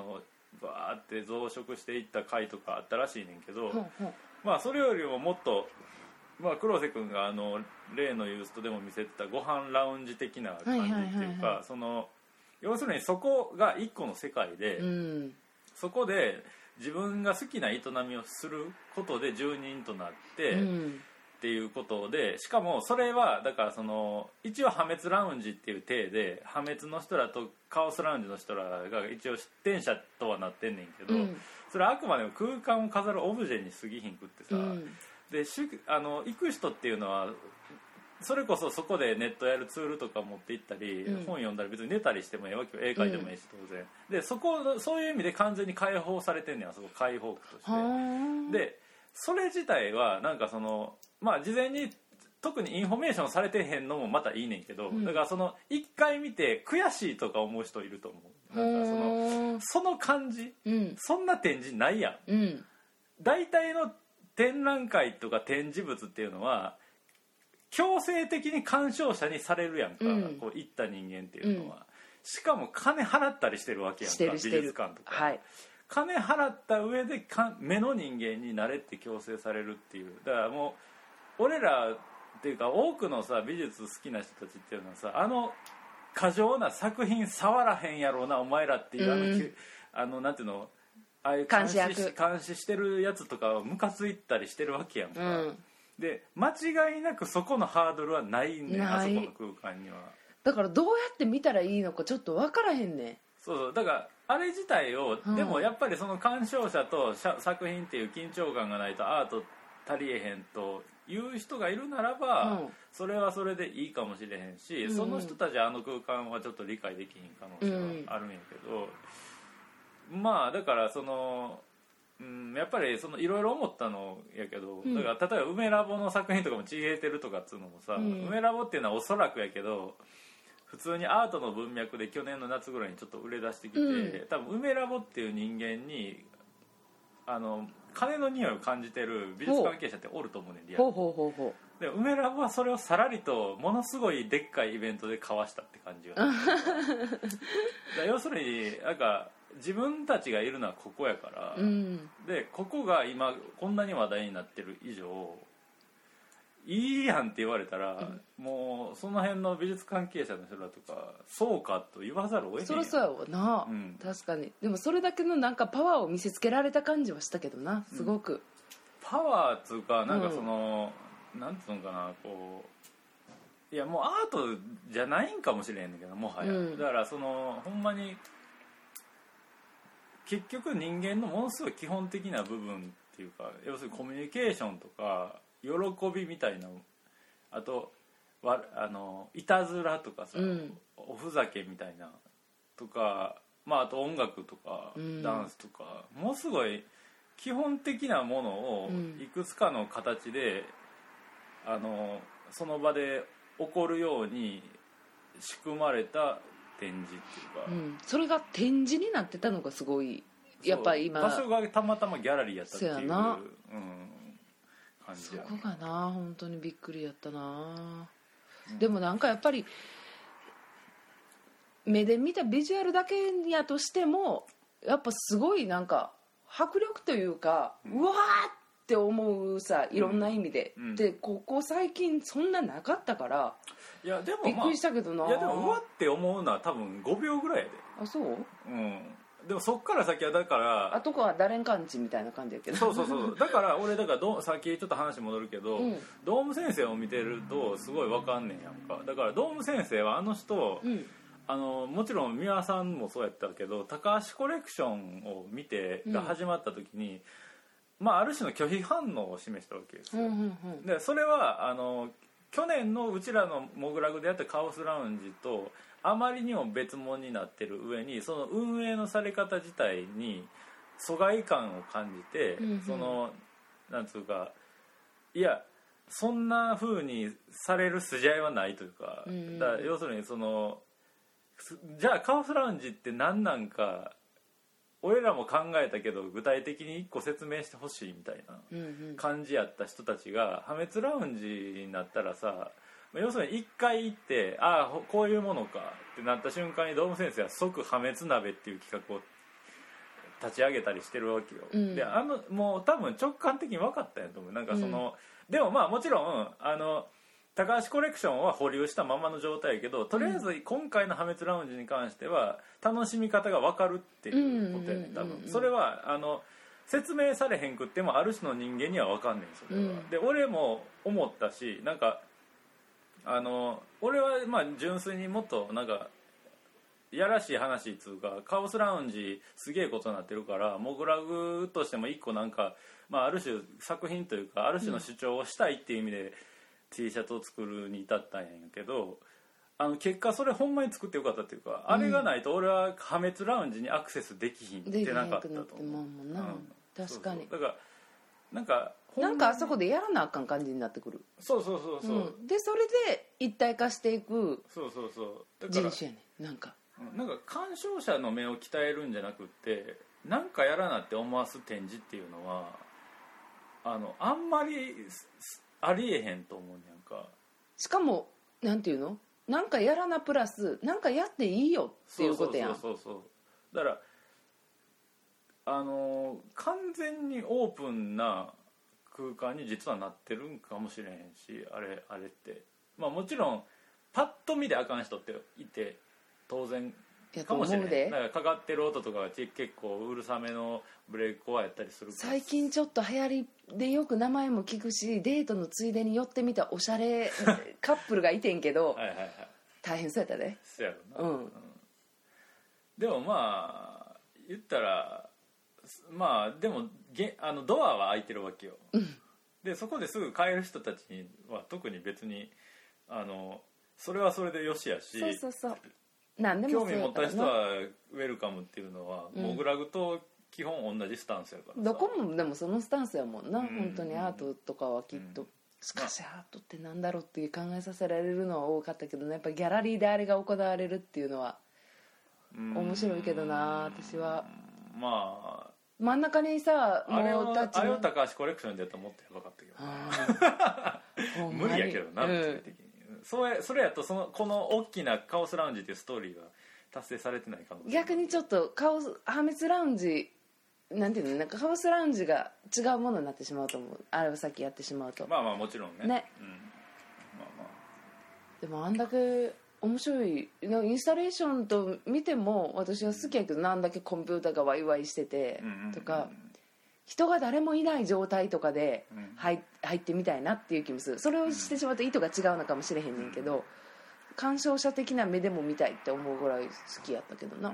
バーって増殖していった回とかあったらしいねんけど、 ほうほうまあそれよりももっと、まあ、黒瀬君があの例のユーストでも見せてたご飯ラウンジ的な感じっていうか、 はいはいはいはい、 その要するにそこが一個の世界で、 うん、 そこで自分が好きな営みをすることで住人となって、うん、っていうことで、しかもそれはだからその一応破滅ラウンジっていう体で破滅の人らとカオスラウンジの人らが一応出店者とはなってんねんけど、うん、それはあくまでも空間を飾るオブジェに過ぎひんくってさ、うん、であの行く人っていうのはそれこそそこでネットやるツールとか持って行ったり、うん、本読んだり別に寝たりしてもええわけよ、絵描いてもええし当然、うん、でそこそういう意味で完全に解放されてんねん、あそこ解放区としてでそれ自体はなんかそのまあ事前に特にインフォメーションされてへんのもまたいいねんけど、うん、だからそのいっかい見て悔しいとか思う人いると思う。なんかそのその感じ、うん、そんな展示ないやん、うん、大体の展覧会とか展示物っていうのは強制的に鑑賞者にされるやんか、うん、こう行った人間っていうのは、うん、しかも金払ったりしてるわけやんか、美術館とか、はい、金払った上でか目の人間になれって強制されるっていう、だからもう俺らっていうか多くのさ美術好きな人たちっていうのはさ、あの過剰な作品触らへんやろうなお前らっていう、うん、あのあのなんていうのああいう監視監視監視してるやつとかムカついたりしてるわけやんか、うん、で間違いなくそこのハードルはないねん、あそこの空間には。 だからどうやって見たらいいのかちょっと分からへんねん。 そうそう、だからあれ自体を、うん、でもやっぱりその鑑賞者と作品っていう緊張感がないとアート足りえへんという人がいるならば、うん、それはそれでいいかもしれへんし、うん、その人たちはあの空間はちょっと理解できひん可能性はあるんやけど、うん、まあだからその、うん、やっぱりそのいろいろ思ったのやけど、だから例えば梅ラボの作品とかもちぎれてるとかっつうのもさ、うん、梅ラボっていうのはおそらくやけど普通にアートの文脈で去年の夏ぐらいにちょっと売れ出してきて、うん、多分梅ラボっていう人間にあの金の匂いを感じてる美術関係者っておると思うねん、リアルに。ほうほうほうほう。で梅ラボはそれをさらりとものすごいでっかいイベントで交わしたって感じがだ要するになんか自分たちがいるのはここやから、うん、でここが今こんなに話題になってる以上いいやんって言われたら、うん、もうその辺の美術関係者の人らとかそうかと言わざるを得へんやん。 そりゃそうやわな、うん、確かに。でもそれだけのなんかパワーを見せつけられた感じはしたけどな、すごく、うん、 パワーっつうかなんかその、うん、なんつうのかな、こういやもうアートじゃないんかもしれへんねんけどもはや、うん、だからそのほんまに結局人間のものすごい基本的な部分っていうか、要するにコミュニケーションとか喜びみたいな、あとわあのいたずらとかさ、うん、おふざけみたいなとか、まあ、あと音楽とか、うん、ダンスとかものすごい基本的なものをいくつかの形で、うん、あのその場で起こるように仕組まれた展示っていうか、うん、 それが展示になってたのがすごいやっぱ今場所がたまたまギャラリーやったっていう、 そうやな、 うんそこがな本当にびっくりやったな、うん、でもなんかやっぱり目で見たビジュアルだけやとしてもやっぱすごいなんか迫力というか、うん、うわーって思うさ、いろんな意味で、うん、でここ最近そんななかったからいやでも、まあ、 びっくりしたけどな。 いやでもうわって思うのは多分ごびょうぐらいやで。 あ、そう？ うんでもそっから先はだからあとこは誰んかんちみたいな感じやけどそうそうそうだから俺だからどさっきちょっと話戻るけど、うん、ドーム先生を見てるとすごい分かんねんやんか。だからドーム先生はあの人、うん、あのもちろん三輪さんもそうやったけど高橋コレクションを見てが始まった時に、うん、まあある種の拒否反応を示したわけですよ、うんうんうん、でそれはあの去年のうちらのモグラグでやったカオスラウンジとあまりにも別物になってる上にその運営のされ方自体に疎外感を感じて、うんうん、そのなんつうかいやそんな風にされる筋合いはないというか、うんうん、だから要するにそのじゃあカオスラウンジって何なんか俺らも考えたけど具体的に一個説明してほしいみたいな感じやった人たちが破滅ラウンジになったらさ、要するに一回行ってああこういうものかってなった瞬間にドーム先生は即破滅鍋っていう企画を立ち上げたりしてるわけよ、 うん、 であのもう多分直感的に分かったんやと思う。なんかその、うん、でもまあもちろんあの高橋コレクションは保留したままの状態やけど、とりあえず今回の破滅ラウンジに関しては楽しみ方が分かるっていうことやね、多分それはあの説明されへんくってもある種の人間には分かんねんそれは、うん、で俺も思ったし、なんかあの俺はまあ純粋にもっとなんかやらしい話っつうか、カオスラウンジすげえことになってるからモグラグとしても一個なんか、まあ、ある種作品というかある種の主張をしたいっていう意味で、うん、T シャツを作るに至ったんやけど、あの結果それほんまに作ってよかったっていうか、うん、あれがないと俺は破滅ラウンジにアクセスできひんってなかったと思う。もんな、うん、 確かに。 そうそう、だからなんかなんかあそこでやらなあかん感じになってくる。 そうそうそうそう、 うん、でそれで一体化していくそうそうそうだから人種やねん。なんかなんか鑑賞者の目を鍛えるんじゃなくってなんかやらなって思わす展示っていうのはあのあんまりありえへんと思うねんか。 しかもなんていうの、なんかやらなプラスなんかやっていいよっていうことやん。 そうそうそうそうだからあの完全にオープンな空間に実はなってるんかもしれへんし、あれあれってまあもちろんパッと見であかん人っていて当然かもしれない。だからかかってる音とかが結構うるさめのブレイクコアやったりするから。 最近ちょっと流行りでよく名前も聞くし、デートのついでに寄ってみたおしゃれカップルがいてんけどはいはい、はい、大変そうやったね。 そうやろな、うんうん、でもまあ言ったらまあでもゲあのドアは開いてるわけよ、うん、でそこですぐ帰る人たちには特に別にあのそれはそれでよしやし、 そうそうそう何でも興味持った人はウェルカムっていうのは、うん、モグラグと基本同じスタンスやからさ。 どこもでもそのスタンスやもんな、うん、本当にアートとかはきっと、うん、しかしアートってなんだろうって考えさせられるのは多かったけどね、やっぱギャラリーであれが行われるっていうのは面白いけどな。私はまあ真ん中にさもうタッチあれを高橋コレクションでやったらもっとやばかったけど無理やけどな、うん、物理的にそれ、それやとそのこの大きなカオスラウンジっていうストーリーが達成されてない可能性。 逆にちょっとカオス破滅ラウンジなんていうの、なんかカオスラウンジが違うものになってしまうと思う、あれをさっきやってしまうと。 まあまあもちろんねね、 うん、まあまあでもあんだけ面白いインスタレーションと見ても私は好きやけど、なんだけコンピューターがワイワイしててとか、人が誰もいない状態とかで入ってみたいなっていう気もする。それをしてしまうと意図が違うのかもしれへんねんけど、鑑賞者的な目でも見たいって思うぐらい好きやったけどな、うん、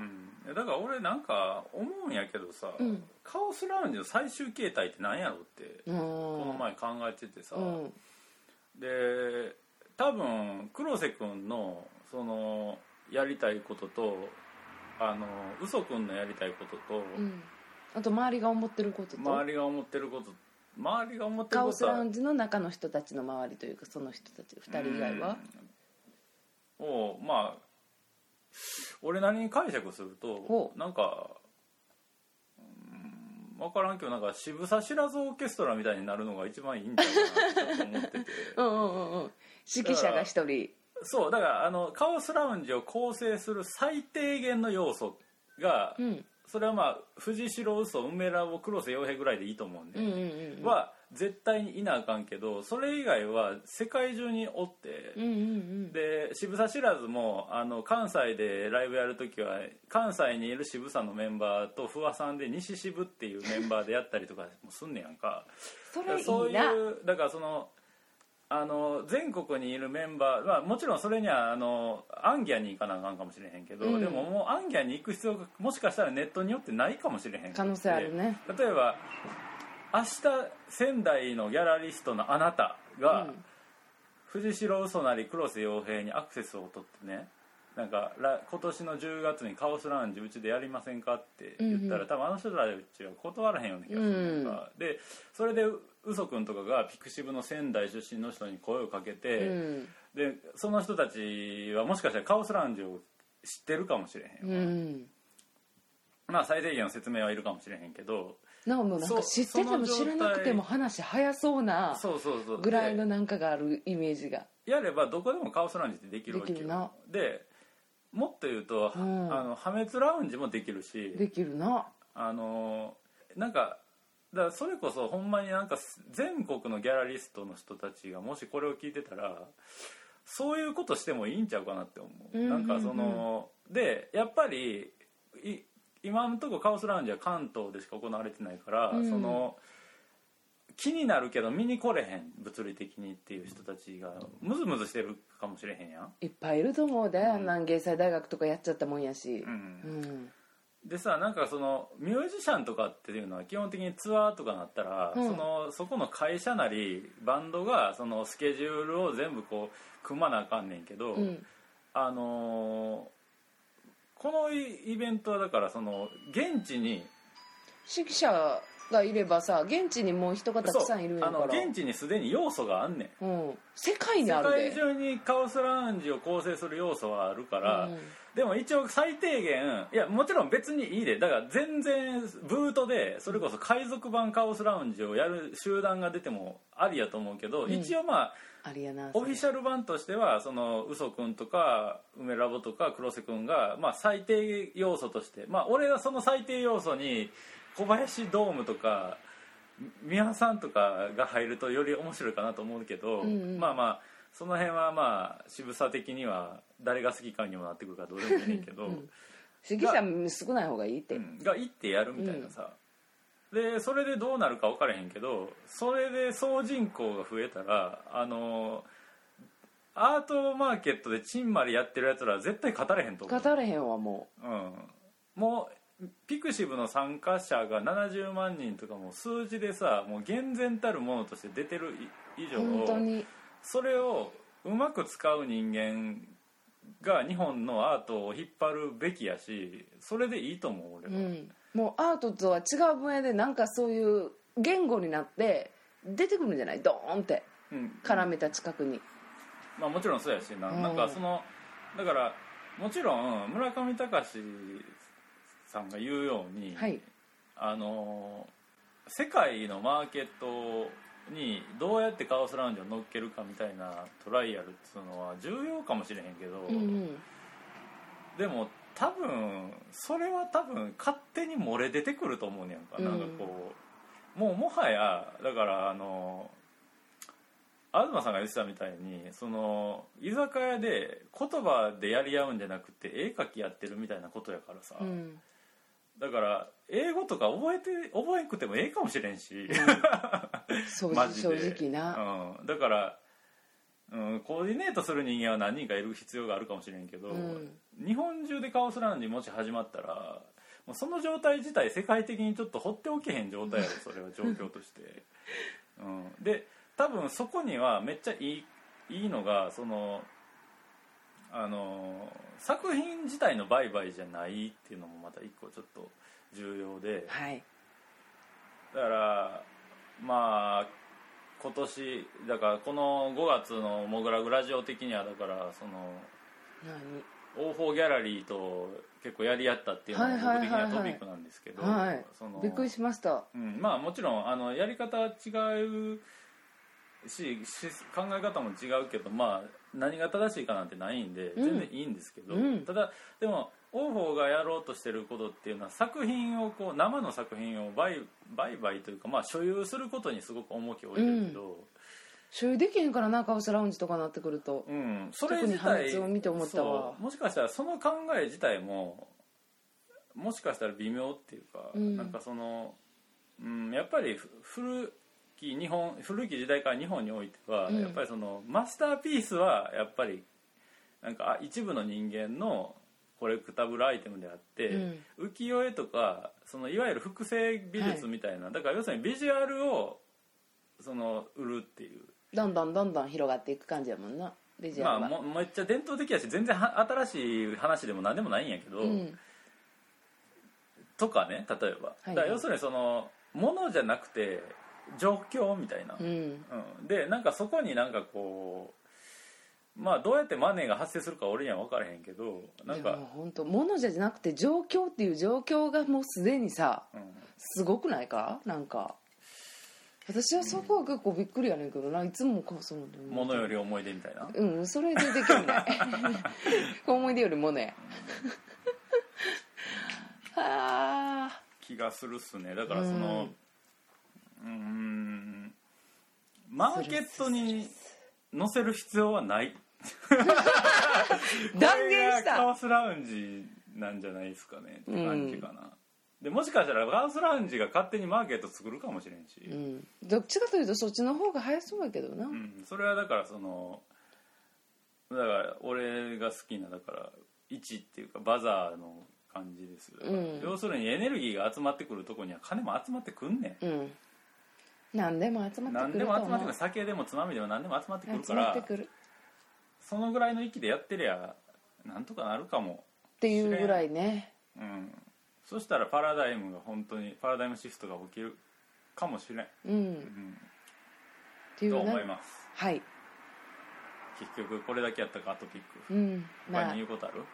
だから俺なんか思うんやけどさ、うん、カオスラウンジの最終形態って何やろってこの前考えててさ、うん、で多分黒瀬くんのそのやりたいこととあの嘘くんのやりたいことと、うん、 あと周りが思ってることと周りが思ってること周りが思ってることカオスラウンジの中の人たちの周りというかその人たちふたり以外はをまあ俺なりに解釈するとなんか、うん、分からんけどなんか渋沢知らずオーケストラみたいになるのが一番いいんじゃないかなと思っててうんうんうんうん指揮者が一人そうだからあのカオスラウンジを構成する最低限の要素が、うん、それはまあ藤代嘘梅田を黒瀬洋平ぐらいでいいと思うんで、うんうんうん、は絶対にいなあかんけどそれ以外は世界中におって、うんうんうん、で渋沢知らずもあの関西でライブやるときは関西にいる渋沢のメンバーと不破さんで西渋っていうメンバーでやったりとかもすんねやんかそれいいな。 そういうだからそのあの全国にいるメンバー、まあ、もちろんそれにはあのアンギャに行かなあかんかもしれへんけど、うん、でももうアンギャに行く必要がもしかしたらネットによってないかもしれへん可能性あるね。 例えば明日仙台のギャラリストのあなたが、うん、藤代嘘なり黒瀬洋平にアクセスを取ってねなんか今年のじゅうがつにカオスラウンジうちでやりませんかって言ったら、うんうん、多分あの人たちは断らへんような気がするから、うん、でそれで嘘くんとかがピクシブの仙台出身の人に声をかけて、うん、でその人たちはもしかしたらカオスラウンジを知ってるかもしれへん、うん、まあ最低限の説明はいるかもしれへんけどなおもなんか知ってても知らなくても話早そうなぐらいのなんかがあるイメージがやればどこでもカオスラウンジってできるわけよ。でもっと言うと、うん、あの破滅ラウンジもできるしできるなあのなんかだからそれこそほんまになんか全国のギャラリストの人たちがもしこれを聞いてたらそういうことしてもいいんちゃうかなって思う、うんうんうん、なんかそのでやっぱりい今のところカオスラウンジは関東でしか行われてないから、うん、その気になるけど見に来れへん物理的にっていう人たちがムズムズしてるかもしれへんやん。 いっぱいいると思うで、うん、なん芸祭大学とかやっちゃったもんやし、 うんうんでさなんかそのミュージシャンとかっていうのは基本的にツアーとかなったら、うん、そのそこの会社なりバンドがそのスケジュールを全部こう組まなあかんねんけど、うん、あのー、このイベントはだからその現地に指揮者がいればさ現地にもう人がたくさんいるんやからあの現地にすでに要素があんねん、うん、世界にあるで世界中にカオスラウンジを構成する要素はあるから、うんでも一応最低限いやもちろん別にいいでだから全然ブートでそれこそ海賊版カオスラウンジをやる集団が出てもありやと思うけど、うん、一応まあありやなオフィシャル版としてはそのウソくんとか梅ラボとか黒瀬くんがまあ最低要素としてまあ俺はその最低要素に小林ドームとか宮さんとかが入るとより面白いかなと思うけど、うんうん、まあまあその辺はまあ渋さ的には誰が好きかにもなってくるからどうでもいいねんけど、うん、 指揮者少ない方がいいって、 うん、がいってやるみたいなさ、うん、でそれでどうなるか分からへんけどそれで総人口が増えたらあのアートマーケットでチンマリやってるやつらは絶対語れへんと思う語れへんわもう、うん、もうピクシブの参加者がななじゅうまんにんとかも数字でさもう厳然たるものとして出てる以上本当にそれをうまく使う人間が日本のアートを引っ張るべきやしそれでいいと思う俺は、うん、 もうアートとは違う分野でなんかそういう言語になって出てくるんじゃないドーンって、うん、絡めた近くにまあもちろんそうやしな、うん、なんかそのだからもちろん村上隆さんが言うように、はい、あの世界のマーケットにどうやってカオスラウンジを乗っけるかみたいなトライアルっていうのは重要かもしれへんけど、うんうん、でも多分それは多分勝手に漏れ出てくると思うねんか、うん、なんかこうもうもはやだからあの東さんが言ってたみたいにその居酒屋で言葉でやり合うんじゃなくて絵描きやってるみたいなことやからさ、うん、だから英語とか覚えて覚えんくてもええかもしれんし、うん、マジで正直な、うん、だから、うん、コーディネートする人間は何人かいる必要があるかもしれんけど、うん、日本中でカオスラウンジもし始まったらもうその状態自体世界的にちょっと放っておけへん状態やろそれは状況として、うん、で多分そこにはめっちゃいい、いいのがそのあの作品自体の売買じゃないっていうのもまた一個ちょっと重要で、はい、だからまあ今年だからこのごがつのモグラグラジオ的にはだからそのオーフォーギャラリーと結構やり合ったっていうのが僕的にはトピックなんですけど、 はい、そのびっくりしました、 うん、まあもちろんあのやり方は違うし考え方も違うけどまあ何が正しいかなんてないんで全然いいんですけど、うん、ただでもオーフォーがやろうとしてることっていうのは作品をこう生の作品を売買というかまあ所有することにすごく重きを置いてるけど、うん、 所有できへんからなカオスラウンジとかなってくると、 うん、それ自体特に破滅を見て思ったわもしかしたらその考え自体ももしかしたら微妙っていうか、うん、なんかその、うん、やっぱり古日本古き時代から日本においては、うん、やっぱりそのマスターピースはやっぱりなんか一部の人間のコレクタブルアイテムであって、うん、浮世絵とかそのいわゆる複製美術みたいな、はい、だから要するにビジュアルをその売るっていうどんどんどんどん広がっていく感じやもんなビジュアルは、 まあ、もめっちゃ伝統的やし全然新しい話でも何でもないんやけど、うん、とかね例えば、はいはい、だから要するにそのものじゃなくて状況みたいな、うんうん、でなんかそこになんかこうまあどうやってマネーが発生するか俺には分からへんけどなんか本当物じゃなくて状況っていう状況がもうすでにさ、うん、すごくないかなんか私はそこは結構びっくりやねんけどないつもこうその物より思い出みたいなうんそれでできるね思い出より物やはあ気がするっすね。だからそのうーんマーケットに載せる必要はない断言した。 カオスラウンジなんじゃないですかねって感じかな、うん、でもしかしたらカオスラウンジが勝手にマーケット作るかもしれんし、 うん、どっちかというとそっちの方が早そうやけどな、 うん、それはだからそのだから俺が好きなだから位置っていうかバザーの感じです、うん、要するにエネルギーが集まってくるとこには金も集まってくんねん、うん、 何でも集まってくると思う。 何でも集まってくる。酒でもつまみでも何でも集まってくるから集まってくる。 そのぐらいの域でやってりゃなんとかなるかもっていうぐらいね、 うん、そしたらパラダイムが本当にパラダイムシフトが起きるかもしれん、うんうん、っていうと思います。 はい。 結局これだけやったかアトピック、 うん、 他に言うことある？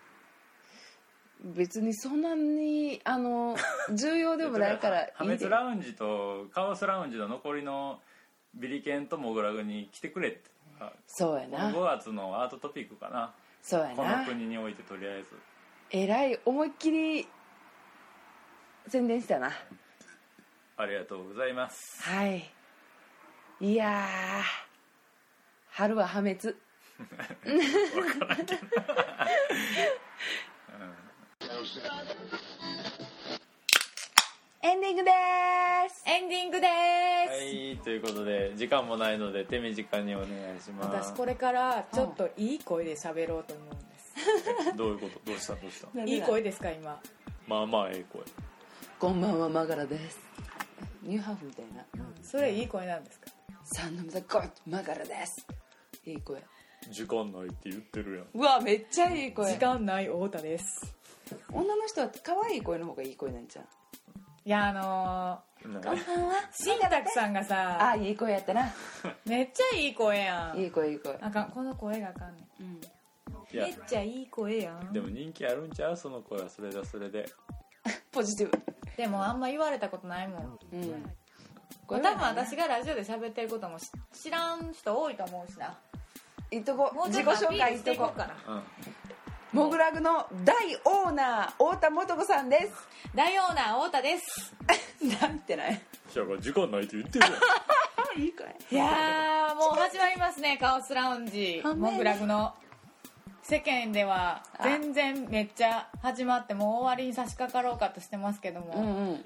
別にそんなにあの重要でもないからいいで破滅ラウンジとカオスラウンジの残りのビリケンとモグラグに来てくれって。 そうやな。 このごがつのアートトピックかな。 そうやな。 この国においてとりあえずえらい思いっきり宣伝したな。 ありがとうございます。 はい。いやー春は破滅分からんけど、エンディングでーす。 エンディングでーす。 はい、ということで時間もないので手短にお願いします。 私これからちょっといい声で喋ろうと思うんです。 どういうこと？どうしたどうした？ いい声ですか今？ まあまあええ声。 こんばんはマガラです。ニューハーフみたいな、 うん、それいい声なんですか？ サンドムザゴッドマガラです。いい声。 時間ないって言ってるやん。 うわめっちゃいい声。 時間ない太田です。 女の人は可愛い声の方がいい声なんちゃう？ いやあのー、こんばんは新宅さんがさあいい声やったな。 めっちゃいい声やん。 いい声いい声。 あかんこの声があかんねん、うん、めっちゃいい声やん。 でも人気あるんちゃう？その声はそれだそれでポジティブ。 でもあんま言われたことないもん、うん、多分私がラジオで喋ってることも知らん人多いと思うしな。 いっとこもうちょっとアピールしていこうかな。 モグラグの大オーナー太田素子さんです。 大オーナー太田です。 なんてないじゃあ時間ないって言ってるやん。 いいかい。 いやーもう始まりますねカオスラウンジモグラグの。世間では全然めっちゃ始まってもう終わりに差し掛かろうかとしてますけども、うんうん、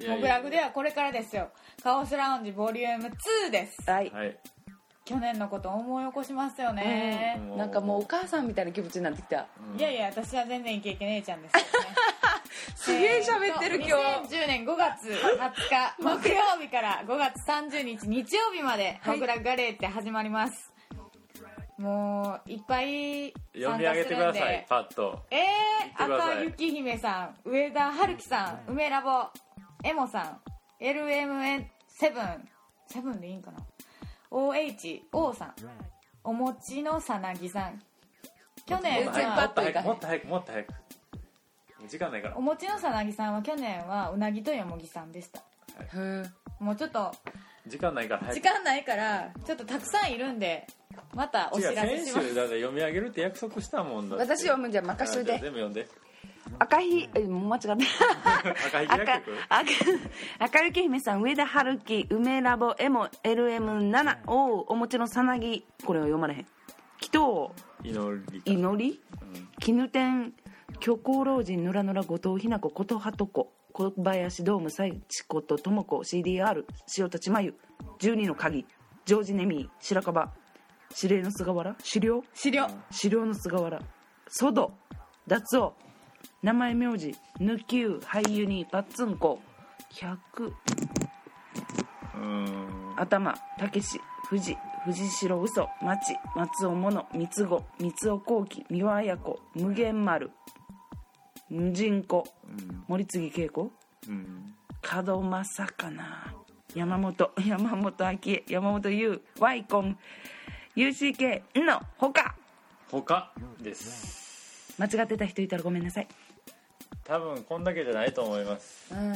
モグラグではこれからですよ。カオスラウンジボリュームツーです。 はい、 はい去年のこと思い起こしますよね、 うん、なんかもうお母さんみたいな気持ちになってきた、 うん、いやいや私は全然イケイケ姉ちゃんですよね。 すげえ喋ってる今日。 にせんじゅうねんごがつはつか木曜日からごがつさんじゅうにち日曜日までモグラグガレーって始まります、はい、もういっぱい読み上げてくださいパッと。 えー、赤雪姫さん上田春樹さん梅ラボエモさん エルエムエヌセブン セブンでいいんかな オーエイチオー さんおもちのさなぎさん去年はもっと早くもっと早くもっと早く時間ないから。 おもちのさなぎさんは去年はうなぎとよもぎさんでした、はい、もうちょっと時間ないから時間ないからちょっとたくさんいるんでまたお知らせします。 先週だって読み上げるって約束したもんだって。 私読むんじゃ任しといて。 全部読んで。 赤ひえもう間違った赤ひ赤赤雪姫さん上田春樹梅ラボエモ エルエムなな おおもちのさなぎこれは読まれへん。祈祷祈り祈り、うん、絹天虚構老人ぬらぬら後藤ひな子琴葉と子小林ドーム幸子と智子 シーディーアール 塩立真由じゅうにの鍵ジョージネミー白樺指令の菅原資料資料資料の菅原ソド脱オ名前名字ぬきゅう俳優にパッツンコひゃく頭たけし藤藤代嘘町松尾物三つ子三つ尾幸喜三輪綾子無限丸無人子、うん、森次恵子、うん、門正かな山本山本明恵山本優ワイコン ユーシーケー のほかほかです間違ってた人いたらごめんなさい。 多分こんだけじゃないと思います、 うんうん、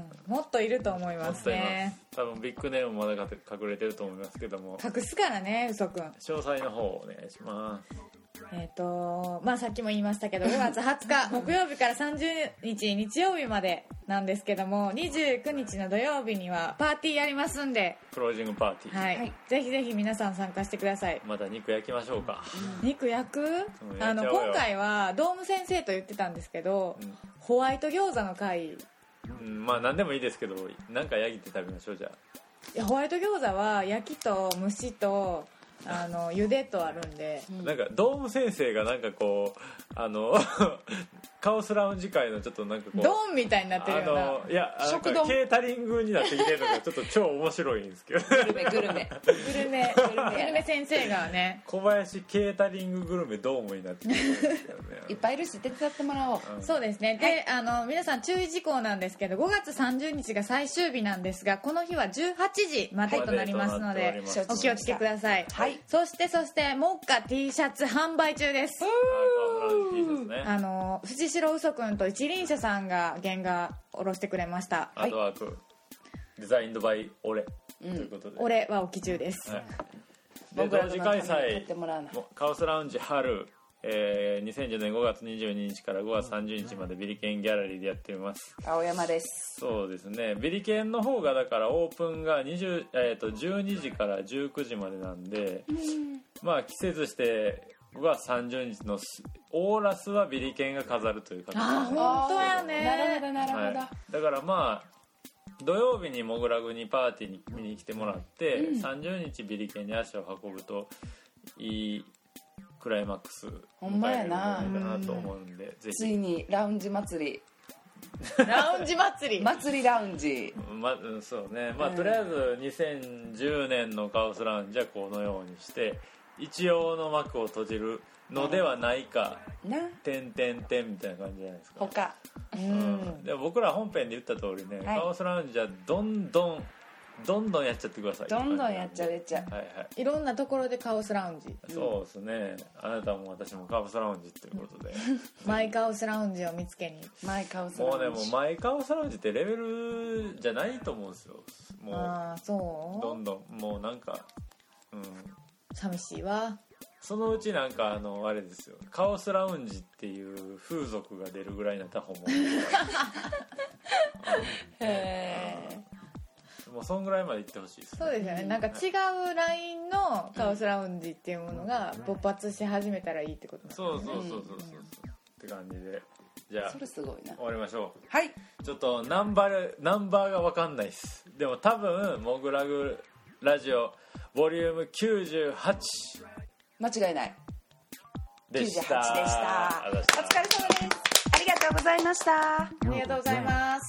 もっといると思いますね。 多分ビッグネームまだ隠れてると思いますけども隠すからね嘘くん。 詳細の方をお願いします。 えっ、ー、とまあさっきも言いましたけどごがつはつか木曜日からさんじゅうにち日曜日までなんですけども、にじゅうくにちの土曜日にはパーティーやりますんで、 クロージングパーティー、 はい、はい、ぜひぜひ皆さん参加してください。 また肉焼きましょうか。 うん、肉焼く、うん、あの今回はドーム先生と言ってたんですけど、うん、ホワイト餃子の会、 うん、まあ何でもいいですけどなんか焼いて食べましょう。じゃあいやホワイト餃子は焼きと蒸しとあの茹でとあるんで、 うん、なんかドーム先生がなんかこうあのカオスラウンジ界のちょっとなんかこうドーンみたいになってるような、 あのいや食堂ケータリングになってきてるのがちょっと超面白いんですけどグルメグルメグルメグルメ先生がね小林ケータリンググルメドームになってきてるんですけどねいっぱいいるし手伝ってもらおう、 うん、そうですね。で、はい、あの皆さん注意事項なんですけどごがつさんじゅうにちが最終日なんですがこの日はじゅうはちじまでとなりますので、はい、お気をつけください。はい、そしてそしてモッカ T シャツ販売中です。あの藤代嘘くんと一輪車さんが原画下ろしてくれました。 アートワーク、はい、デザインドバイ俺、うん、ということで俺はおき中です、はい、 で同時開催カオスラウンジ春、えー、にせんじゅうねんごがつにじゅうににちからごがつさんじゅうにちまでビリケンギャラリーでやっています。 青山です。 そうですね。ビリケンの方がだからオープンがにじゅう、えー、とじゅうにじからじゅうくじまでなんで、うん、まあ季節してごがつさんじゅうにちのオーラスはビリケンが飾るという形で、 あ本当やね。 なるほどなるほど、はい、 だからまあ土曜日にモグラグにパーティーに見に来てもらって、うん、さんじゅうにちビリケンに足を運ぶといいクライマックスほんまやなと思うんで、ぜひついにラウンジ祭りラウンジ祭り祭りラウンジ、 ま、そうね、まあ、うん、とりあえずにせんじゅうねんのカオスラウンジはこのようにして一応の幕を閉じるのではないか、てんてんてんみたいな感じじゃないですか他、 うん、でも僕ら本編で言った通りね、はい、カオスラウンジはどんどんどんどんやっちゃってください。 どんどんやっちゃうやっちゃう、 はいはい、 いろんなところでカオスラウンジ、 そうですね。あなたも私もカオスラウンジっていうことでマイカオスラウンジを見つけにマイカオスラウンジ、 もうねもうマイカオスラウンジってレベルじゃないと思うんですよ。もうあそうどんどんもうなんか、うん、 寂しいわ。 そのうちなんかあのあれですよ、カオスラウンジっていう風俗が出るぐらいになった本もへえもうそんぐらいまで行ってほしいです、ね、 そうですよね。なんか違うラインのカオスラウンジっていうものが勃発し始めたらいいってことなんですね。 そうそうそうそうそう、うん、って感じで、じゃあそれすごいな、 終わりましょう。 はい。 ちょっとナンバーナンバーが分かんないです。でも多分モグラグラジオボリュームきゅうじゅうはち間違いないでした。 きゅうじゅうはちでした。お疲れ様です。ありがとうございました。 ありがとうございます。